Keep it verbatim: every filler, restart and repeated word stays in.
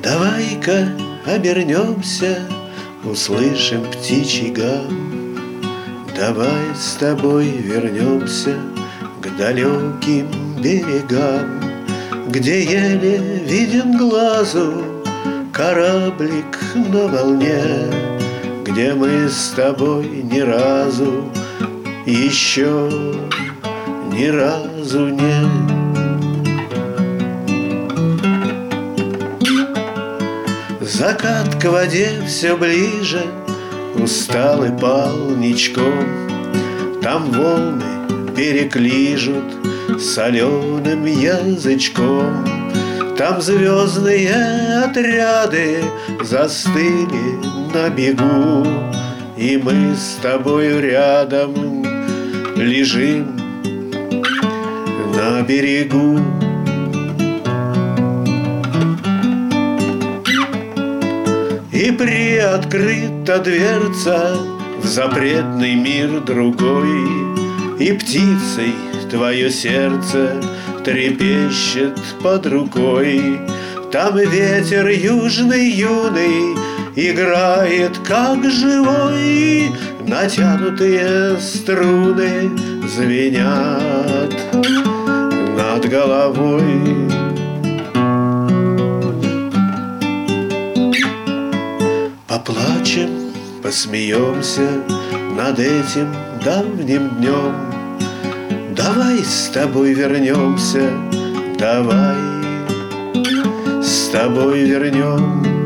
Давай-ка обернемся, услышим птичий гам. Давай с тобой вернемся к далеким берегам, где еле виден глазу кораблик на волне, где мы с тобой ни разу, еще ни разу не. Закат к воде все ближе, усталый пал ничком. Там волны берег лижут соленым язычком. Там звездные отряды застыли на бегу, и мы с тобою рядом лежим на берегу. И приоткрыта дверца в запретный мир другой, и птицей твое сердце трепещет под рукой. Там ветер южный юный играет, как живой, натянутые струны звенят над головой. Поплачем, посмеемся над этим давним днем. Давай с тобой вернемся, давай с тобой вернем